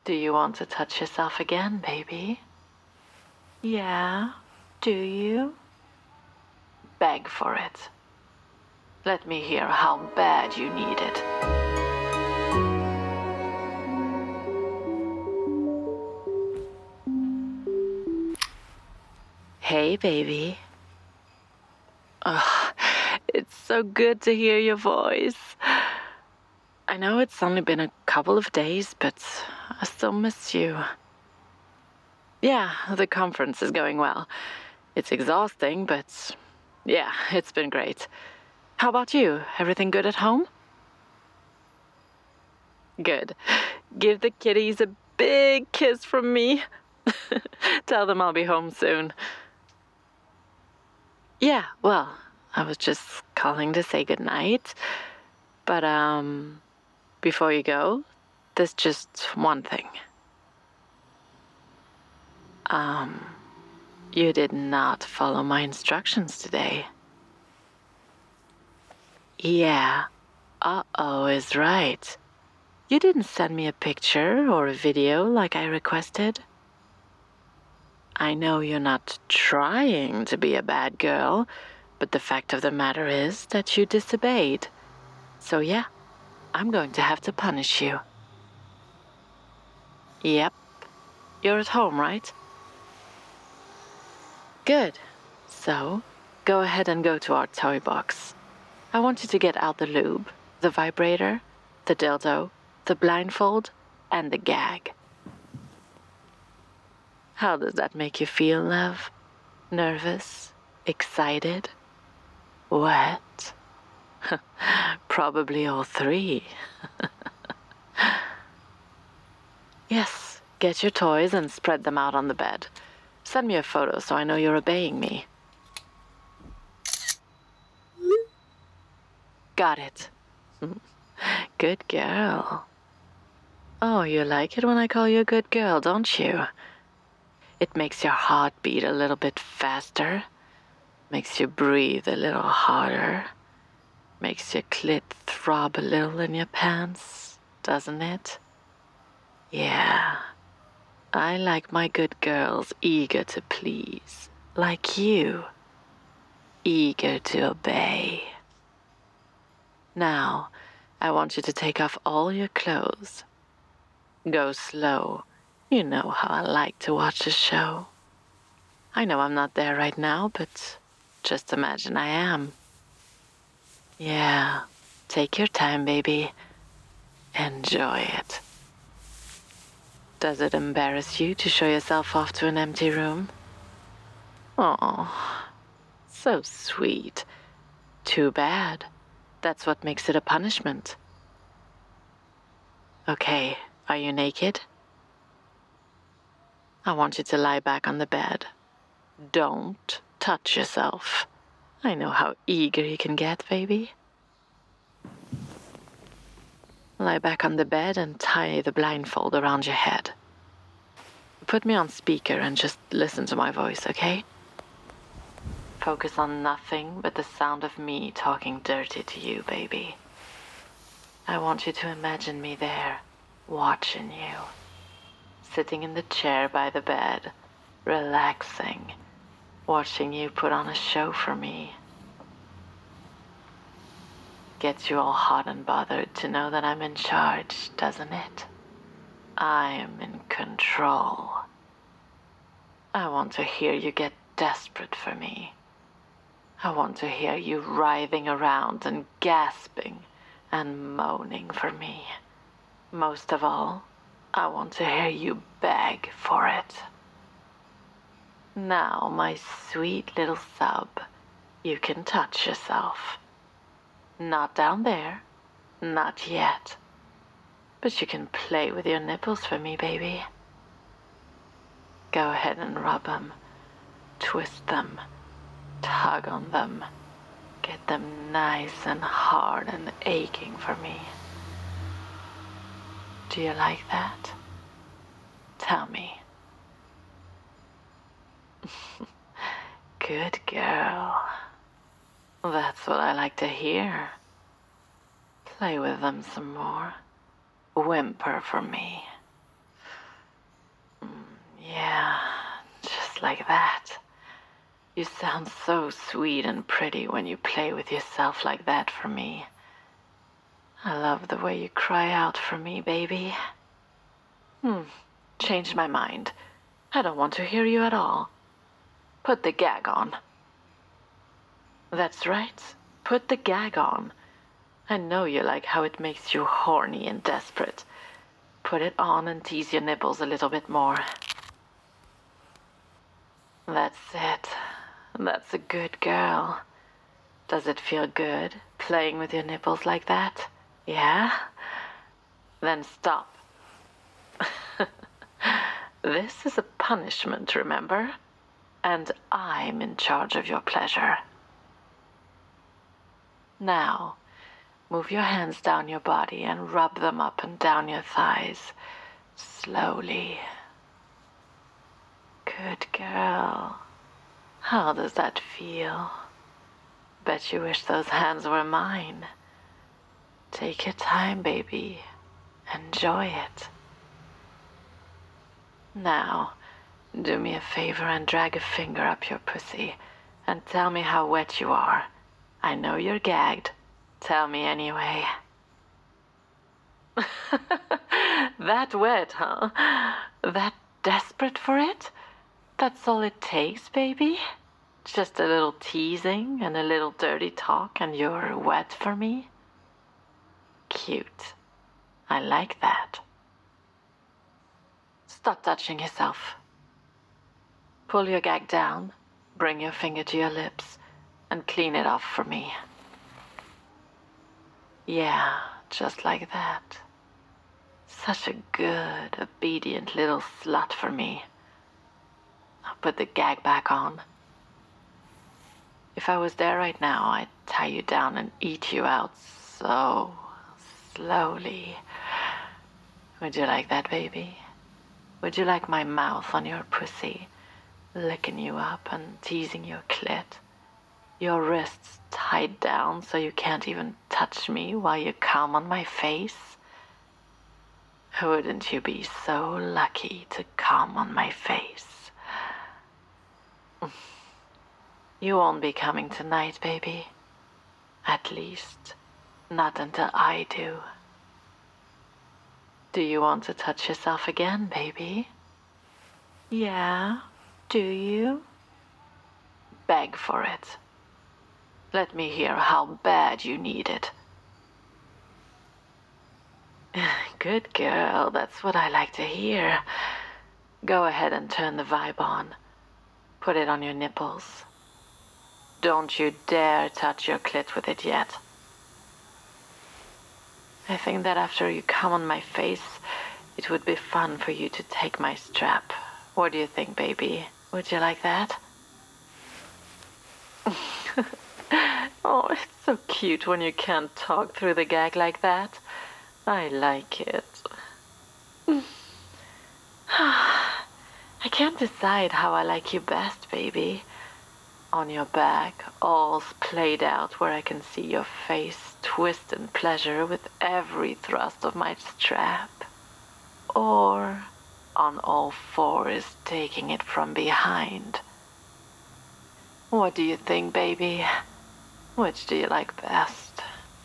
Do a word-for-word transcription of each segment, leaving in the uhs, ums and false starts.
Do you want to touch yourself again, baby? Yeah, do you? Beg for it. Let me hear how bad you need it. Hey, baby. Oh, it's so good to hear your voice. I know it's only been a couple of days, but I still miss you. Yeah, the conference is going well. It's exhausting, but yeah, it's been great. How about you? Everything good at home? Good. Give the kitties a big kiss from me. Tell them I'll be home soon. Yeah, well, I was just calling to say goodnight. But, um, before you go, there's just one thing. Um, you did not follow my instructions today. Yeah, uh-oh is right. You didn't send me a picture or a video like I requested. I know you're not trying to be a bad girl, but the fact of the matter is that you disobeyed. So yeah, I'm going to have to punish you. Yep. You're at home, right? Good. So, go ahead and go to our toy box. I want you to get out the lube, the vibrator, the dildo, the blindfold, and the gag. How does that make you feel, love? Nervous? Excited? Wet? Probably all three. Yes, get your toys and spread them out on the bed. Send me a photo so I know you're obeying me. Got it. Good girl. Oh, you like it when I call you a good girl, don't you? It makes your heart beat a little bit faster. Makes you breathe a little harder. Makes your clit throb a little in your pants, doesn't it? Yeah. I like my good girls eager to please, like you. Eager to obey. Now, I want you to take off all your clothes. Go slow. You know how I like to watch a show. I know I'm not there right now, but just imagine I am. Yeah, take your time, baby. Enjoy it. Does it embarrass you to show yourself off to an empty room? Oh, so sweet. Too bad. That's what makes it a punishment. Okay, are you naked? I want you to lie back on the bed. Don't touch yourself. I know how eager you can get, baby. Lie back on the bed and tie the blindfold around your head. Put me on speaker and just listen to my voice, okay? Focus on nothing but the sound of me talking dirty to you, baby. I want you to imagine me there, watching you. Sitting in the chair by the bed, relaxing, watching you put on a show for me. Gets you all hot and bothered to know that I'm in charge, doesn't it? I am in control. I want to hear you get desperate for me. I want to hear you writhing around and gasping and moaning for me. Most of all, I want to hear you beg for it. Now, my sweet little sub, you can touch yourself. Not down there, not yet. But you can play with your nipples for me, baby. Go ahead and rub them, twist them, tug on them. Get them nice and hard and aching for me. Do you like that? Tell me. Good girl. That's what I like to hear. Play with them some more. Whimper for me. just like that. You sound so sweet and pretty when you play with yourself like that for me. I love the way you cry out for me, baby. Hmm, changed my mind. I don't want to hear you at all. Put the gag on. That's right. Put the gag on. I know you like how it makes you horny and desperate. Put it on and tease your nipples a little bit more. That's it. That's a good girl. Does it feel good, playing with your nipples like that? Yeah? Then stop. This is a punishment, remember? And I'm in charge of your pleasure. Now, move your hands down your body and rub them up and down your thighs. Slowly. Good girl. How does that feel? Bet you wish those hands were mine. Take your time, baby. Enjoy it. Now, do me a favor and drag a finger up your pussy and tell me how wet you are. I know you're gagged. Tell me anyway. That wet, huh? That desperate for it? That's all it takes, baby? Just a little teasing and a little dirty talk and you're wet for me? Cute. I like that. Stop touching yourself. Pull your gag down, bring your finger to your lips, and clean it off for me. Yeah, just like that. Such a good, obedient little slut for me. I'll put the gag back on. If I was there right now, I'd tie you down and eat you out so slowly. Would you like that, baby? Would you like my mouth on your pussy, licking you up and teasing your clit? Your wrists tied down so you can't even touch me while you come on my face? Wouldn't you be so lucky to come on my face? You won't be coming tonight, baby. At least, not until I do. Do you want to touch yourself again, baby? Yeah, do you? Beg for it. Let me hear how bad you need it. Good girl, that's what I like to hear. Go ahead and turn the vibe on. Put it on your nipples. Don't you dare touch your clit with it yet. I think that after you come on my face, it would be fun for you to take my strap. What do you think, baby? Would you like that? Oh, it's so cute when you can't talk through the gag like that. I like it. I can't decide how I like you best, baby. On your back, all played out where I can see your face twist in pleasure with every thrust of my strap. Or on all fours, taking it from behind. What do you think, baby? Which do you like best?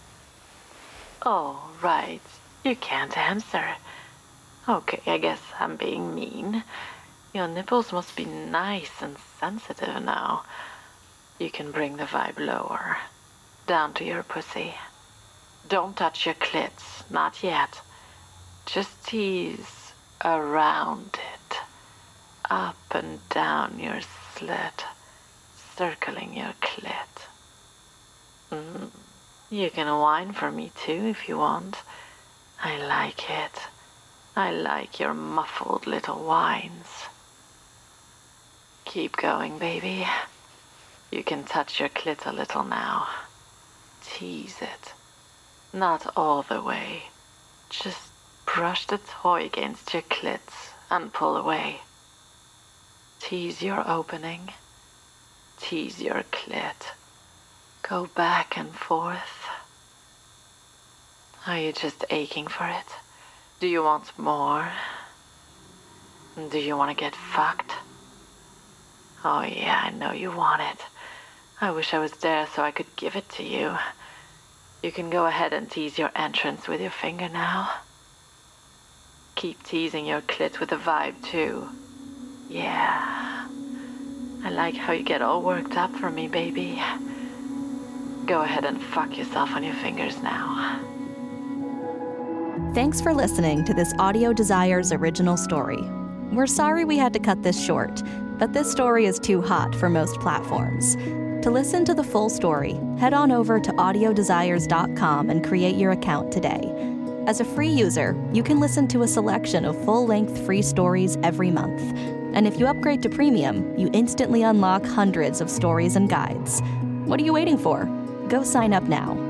Oh, right. You can't answer. Okay, I guess I'm being mean. Your nipples must be nice and sensitive now. You can bring the vibe lower. Down to your pussy. Don't touch your clits, not yet. Just tease around it. Up and down your slit. Circling your clit. Mm. You can whine for me too if you want. I like it. I like your muffled little whines. Keep going, baby. You can touch your clit a little now. Tease it. Not all the way. Just brush the toy against your clit and pull away. Tease your opening. Tease your clit. Go back and forth. Are you just aching for it? Do you want more? Do you want to get fucked? Oh yeah, I know you want it. I wish I was there so I could give it to you. You can go ahead and tease your entrance with your finger now. Keep teasing your clit with a vibe too. Yeah. I like how you get all worked up for me, baby. Go ahead and fuck yourself on your fingers now. Thanks for listening to this Audio Desires original story. We're sorry we had to cut this short, but this story is too hot for most platforms. To listen to the full story, head on over to audio desires dot com and create your account today. As a free user, you can listen to a selection of full-length free stories every month. And if you upgrade to premium, you instantly unlock hundreds of stories and guides. What are you waiting for? Go sign up now.